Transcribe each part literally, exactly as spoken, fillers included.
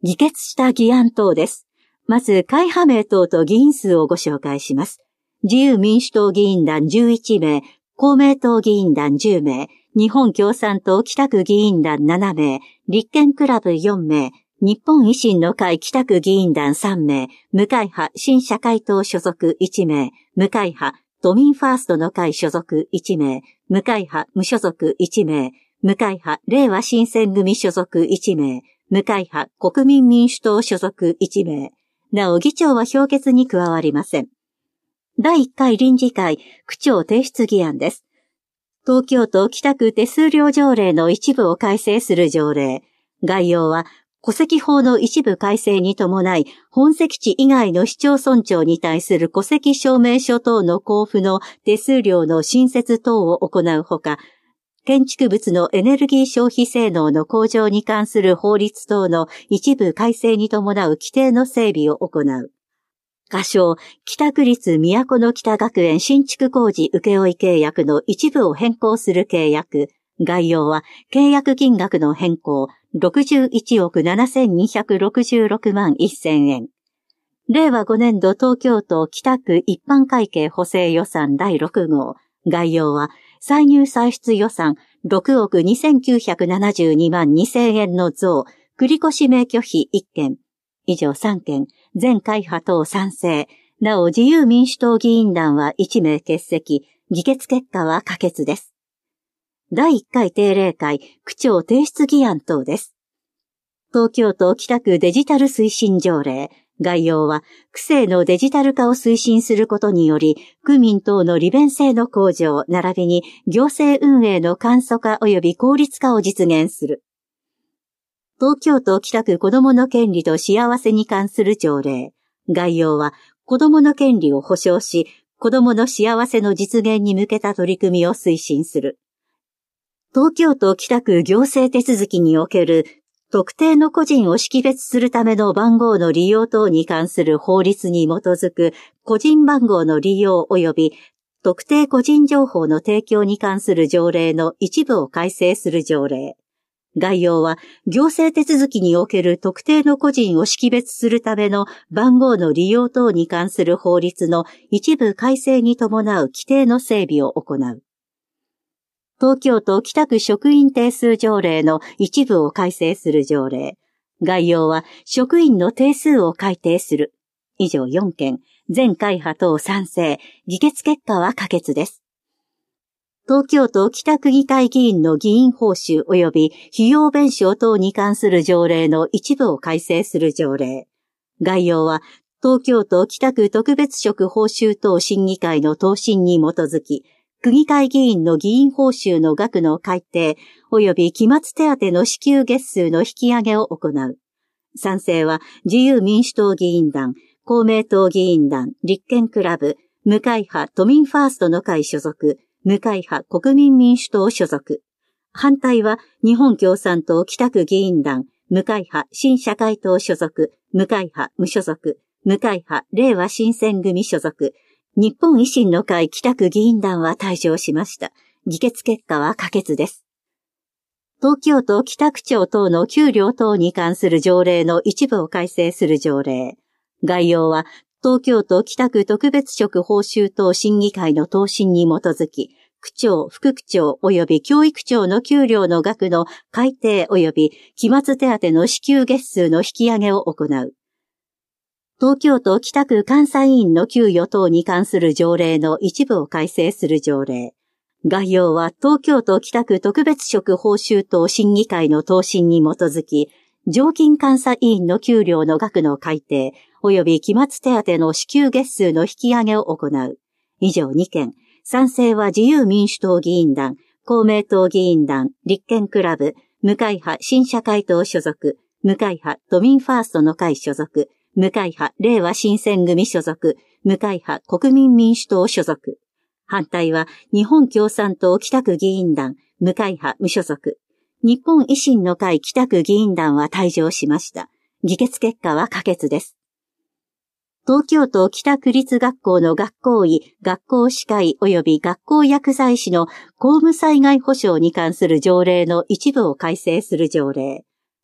議決した議案等です。まず、会派名等と議員数をご紹介します。自由民主党議員団じゅういちめい、公明党議員団じゅうめい、日本共産党北区議員団ななめい、立憲クラブよんめい、日本維新の会北区議員団さんめい、無会派新社会党所属いちめい、無会派都民ファーストの会所属いちめい、無会派無所属いちめい、無会派令和新選組所属いちめい、無会派国民民主党所属いちめい。なお議長は評決に加わりません。だいいっかい臨時会区長提出議案です。東京都北区手数料条例の一部を改正する条例。概要は戸籍法の一部改正に伴い、本籍地以外の市町村長に対する戸籍証明書等の交付の手数料の新設等を行うほか、建築物のエネルギー消費性能の向上に関する法律等の一部改正に伴う規定の整備を行う。仮称、北区立都の北学園新築工事請負契約の一部を変更する契約。概要は、契約金額の変更、ろくじゅういちおくななせんにひゃくろくじゅうろくまんせんえん。れいわごねんど東京都北区一般会計補正予算だいろくごう。概要は、歳入歳出予算ろくおくにせんきゅうひゃくななじゅうにまんにせんえんの増、繰越名挙費いっけん。以上さんけん、全会派等賛成。なお自由民主党議員団はいちめい欠席。議決結果は可決です。だいいっかい定例会区長提出議案等です。東京都北区デジタル推進条例。概要は、区政のデジタル化を推進することにより、区民等の利便性の向上、並びに行政運営の簡素化及び効率化を実現する。東京都北区子どもの権利と幸せに関する条例。概要は、子どもの権利を保障し、子どもの幸せの実現に向けた取り組みを推進する。東京都北区行政手続きにおける特定の個人を識別するための番号の利用等に関する法律に基づく個人番号の利用及び特定個人情報の提供に関する条例の一部を改正する条例。概要は行政手続きにおける特定の個人を識別するための番号の利用等に関する法律の一部改正に伴う規定の整備を行う。東京都北区職員定数条例の一部を改正する条例。概要は職員の定数を改定する。以上よんけん、全会派等賛成。議決結果は可決です。東京都北区議会議員の議員報酬及び費用弁償等に関する条例の一部を改正する条例。概要は東京都北区特別職報酬等審議会の答申に基づき、区議会議員の議員報酬の額の改定及び期末手当の支給月数の引き上げを行う。賛成は自由民主党議員団、公明党議員団、立憲クラブ、無会派都民ファーストの会所属、無会派国民民主党所属。反対は日本共産党北区議員団、無会派新社会党所属、無会派無所属、無会派令和新選組所属。日本維新の会北区議員団は退場しました。議決結果は可決です。東京都北区長等の給料等に関する条例の一部を改正する条例。概要は東京都北区特別職報酬等審議会の答申に基づき、区長、副区長及び教育長の給料の額の改定及び期末手当の支給月数の引き上げを行う。東京都北区監査委員の給与等に関する条例の一部を改正する条例。概要は東京都北区特別職報酬等審議会の答申に基づき、常勤監査委員の給料の額の改定及び期末手当の支給月数の引き上げを行う。以上にけん。賛成は自由民主党議員団、公明党議員団、立憲クラブ、無会派新社会党所属、無会派都民ファーストの会所属、無会派令和新選組所属、無会派国民民主党所属。反対は日本共産党北区議員団、無会派無所属。日本維新の会北区議員団は退場しました。議決結果は可決です。東京都北区立学校の学校医、学校歯科医及び学校薬剤師の公務災害保障に関する条例の一部を改正する条例。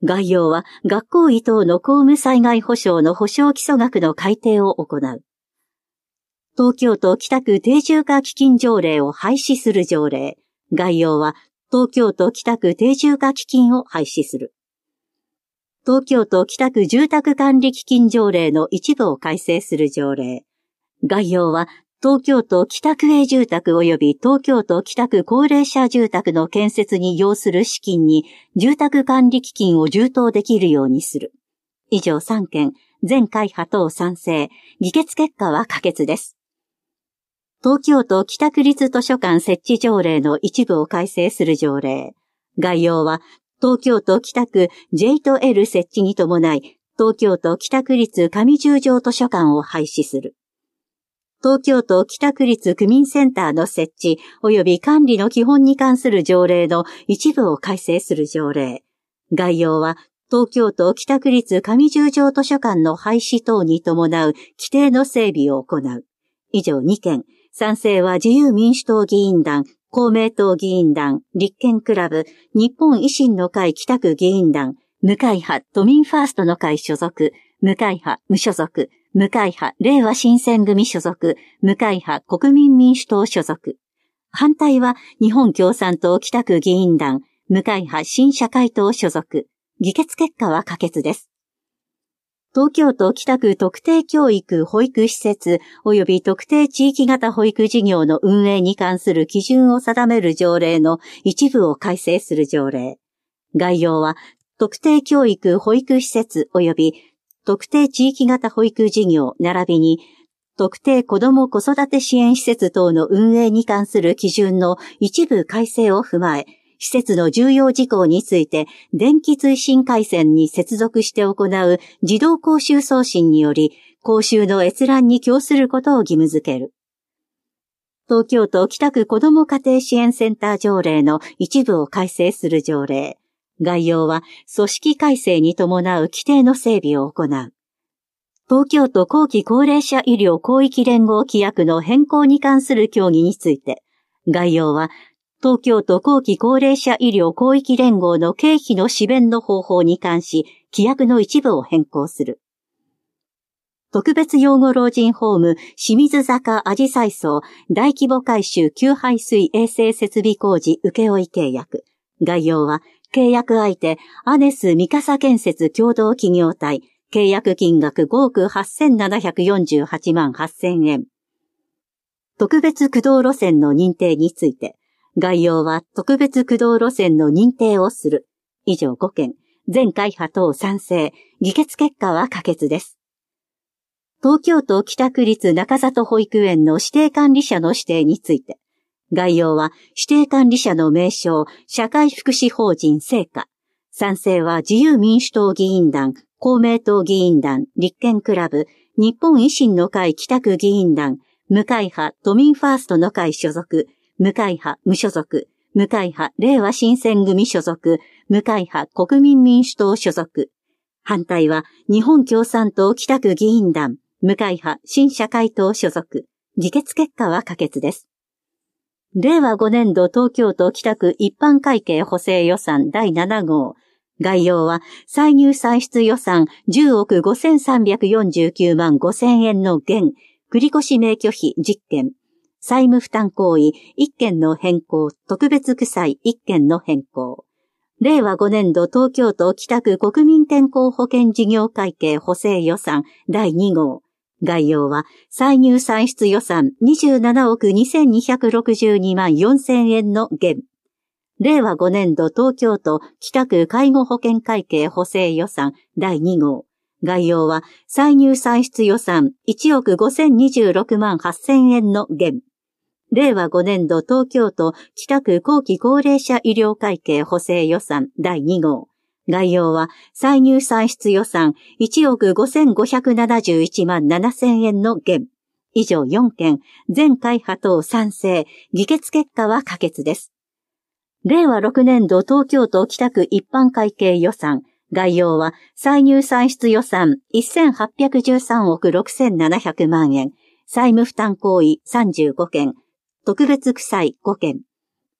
概要は学校医等の公務災害保障の保障基礎額の改定を行う。東京都北区定住化基金条例を廃止する条例。概要は東京都北区定住化基金を廃止する。東京都北区住宅管理基金条例の一部を改正する条例。概要は東京都北区営住宅及び東京都北区高齢者住宅の建設に要する資金に住宅管理基金を充当できるようにする。以上さんけん、全会派等賛成。議決結果は可決です。東京都北区立図書館設置条例の一部を改正する条例。概要は東京都北区 ジェイエル 設置に伴い、東京都北区立上十条図書館を廃止する。東京都北区立区民センターの設置及び管理の基本に関する条例の一部を改正する条例。概要は東京都北区立上十条図書館の廃止等に伴う規定の整備を行う。以上にけん。賛成は自由民主党議員団、公明党議員団、立憲クラブ、日本維新の会北区議員団、無会派都民ファーストの会所属、無会派無所属、無会派令和新選組所属、無会派国民民主党所属。反対は日本共産党北区議員団、無会派新社会党所属。議決結果は可決です。東京都北区特定教育保育施設及び特定地域型保育事業の運営に関する基準を定める条例の一部を改正する条例。概要は特定教育保育施設及び特定地域型保育事業並びに特定子ども子育て支援施設等の運営に関する基準の一部改正を踏まえ、施設の重要事項について電気通信回線に接続して行う自動講習送信により講習の閲覧に供することを義務付ける。東京都北区子ども家庭支援センター条例の一部を改正する条例。概要は組織改正に伴う規定の整備を行う。東京都後期高齢者医療広域連合規約の変更に関する協議について、概要は東京都後期高齢者医療広域連合の経費の支弁の方法に関し、規約の一部を変更する。特別養護老人ホーム清水坂あじさい荘大規模改修給排水衛生設備工事請負契約。概要は、契約相手、アネス三笠建設共同企業体、契約金額ごおくはっせんななひゃくよんじゅうはちまんはっせんえん。特別駆動路線の認定について、概要は特別駆動路線の認定をする。以上ごけん。全会派等賛成。議決結果は可決です。東京都北区立中里保育園の指定管理者の指定について、概要は指定管理者の名称、社会福祉法人成果。賛成は自由民主党議員団、公明党議員団、立憲クラブ、日本維新の会北区議員団、無会派都民ファーストの会所属、無会派無所属、無会派令和新選組所属、無会派国民民主党所属。反対は日本共産党北区議員団、無会派新社会党所属。議決結果は可決です。令和ごねんど東京都北区一般会計補正予算だいなな号。概要は歳入歳出予算じゅうおくごせんさんびゃくよんじゅうきゅうまんごせんえんの減、繰越免許費じゅっけん、債務負担行為いっけんの変更、特別区債いっけんの変更。令和ごねんど東京都北区国民健康保険事業会計補正予算だいに号。概要は歳入歳出予算にじゅうななおくにせんにひゃくろくじゅうにまんよんせんえんの減。令和ごねんど東京都北区介護保険会計補正予算だいに号。概要は歳入歳出予算いちおくごせんにじゅうろくまんはっせんえんの減。令和ごねんど東京都北区後期高齢者医療会計補正予算だいに号。概要は歳入歳出予算いちおくごせんごひゃくななじゅういちまんななせんえんの減。以上よんけん。全会派等賛成。議決結果は可決です。令和ろくねんど東京都北区一般会計予算。概要は歳入歳出予算せんはっぴゃくじゅうさんおくろくせんななひゃくまんえん。債務負担行為さんじゅうごけん。特別区債ごけん。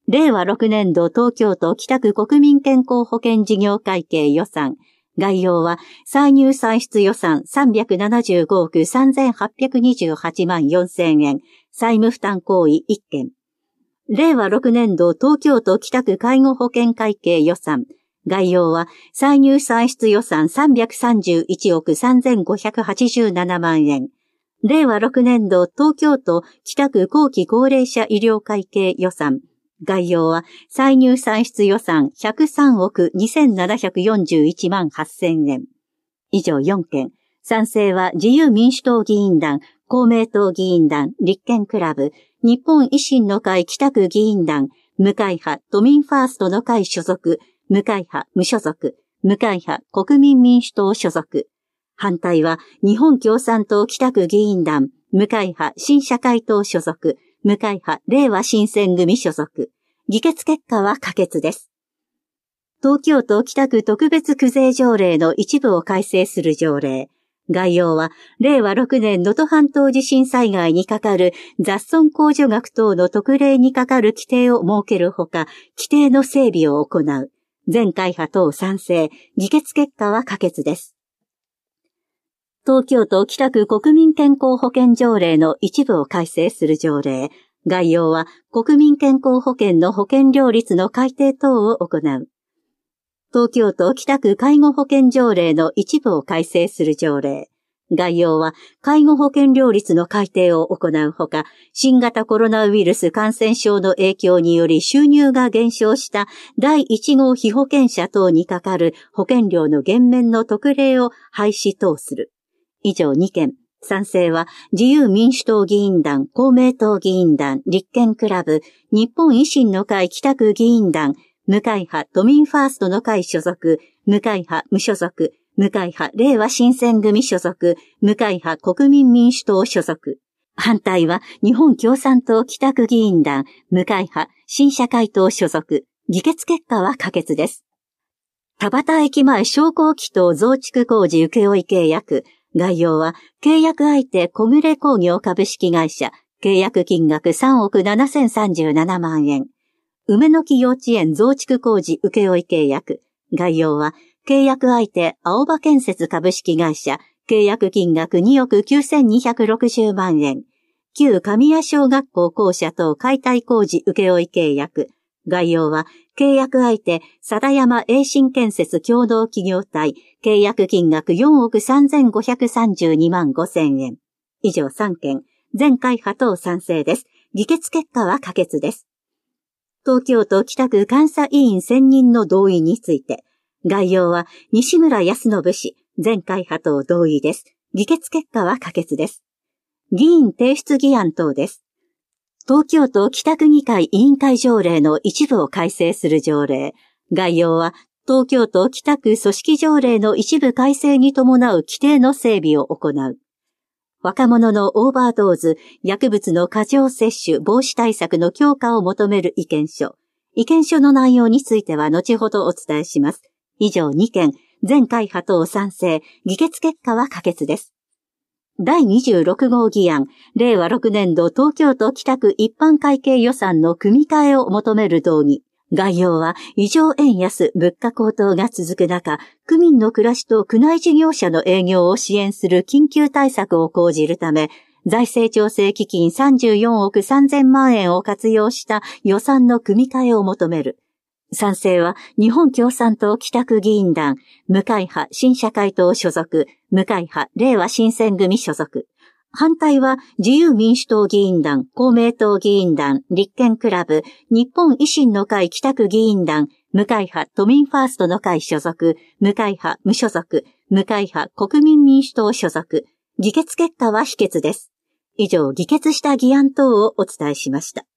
れいわろくねんど東京都北区国民健康保険事業会計予算。概要は、歳入歳出予算さんびゃくななじゅうごおくさんぜんはっぴゃくにじゅうはちまんよんせんえん。債務負担行為いっけん。れいわろくねんど東京都北区介護保険会計予算。概要は、歳入歳出予算さんびゃくさんじゅういちおくさんぜんごひゃくはちじゅうななまんえん。れいわろくねんど東京都北区後期高齢者医療会計予算。概要は、歳入歳出予算ひゃくさんおくにせんななひゃくよんじゅういちまんはっせんえん。以上よんけん。賛成は自由民主党議員団、公明党議員団、立憲クラブ、日本維新の会北区議員団、無会派都民ファーストの会所属、無会派無所属、無会派国民民主党所属。反対は日本共産党北区議員団、無会派新社会党所属、無会派令和新選組所属。議決結果は可決です。東京都北区特別区税条例の一部を改正する条例。概要は、れいわろくねん能登半島地震災害にかかる雑損控除額等の特例にかかる規定を設けるほか、規定の整備を行う。全会派等賛成。議決結果は可決です。東京都北区国民健康保険条例の一部を改正する条例。概要は、国民健康保険の保険料率の改定等を行う。東京都北区介護保険条例の一部を改正する条例。概要は、介護保険料率の改定を行うほか、新型コロナウイルス感染症の影響により収入が減少しただいいち号被保険者等にかかる保険料の減免の特例を廃止等する。以上にけん。賛成は自由民主党議員団、公明党議員団、立憲クラブ、日本維新の会北区議員団、無会派都民ファーストの会所属、無会派無所属、無会派令和新選組所属、無会派国民民主党所属。反対は日本共産党北区議員団、無会派新社会党所属。議決結果は可決です。田端駅前商工機等増築工事請負契約。概要は、契約相手小暮工業株式会社、契約金額さんおくななせんさんじゅうななまんえん。梅の木幼稚園増築工事請負契約。概要は、契約相手青葉建設株式会社、契約金額におくきゅうせんにひゃくろくじゅうまんえん。旧神谷小学校校舎等解体工事請負契約。概要は、契約相手、貞山栄新建設共同企業体、契約金額よんおくさんぜんごひゃくさんじゅうにまんごせんえん。以上さんけん。全会派等賛成です。議決結果は可決です。東京都北区監査委員選任の同意について、概要は西村康信氏、全会派等同意です。議決結果は可決です。議員提出議案等です。東京都北区議会委員会条例の一部を改正する条例。概要は、東京都北区組織条例の一部改正に伴う規定の整備を行う。若者のオーバードーズ、薬物の過剰摂取防止対策の強化を求める意見書。意見書の内容については後ほどお伝えします。以上にけん、全会派等賛成、議決結果は可決です。だいにじゅうろく号議案、れいわろくねんど東京都北区一般会計予算の組み替えを求める動議。概要は、異常円安、物価高騰が続く中、区民の暮らしと区内事業者の営業を支援する緊急対策を講じるため、財政調整基金さんじゅうよんおくさんぜんまんえんを活用した予算の組み替えを求める。賛成は日本共産党北区議員団、無会派新社会党所属、無会派令和新選組所属。反対は自由民主党議員団、公明党議員団、立憲クラブ、日本維新の会北区議員団、無会派都民ファーストの会所属、無会派無所属、無会派国民民主党所属。議決結果は否決です。以上、議決した議案等をお伝えしました。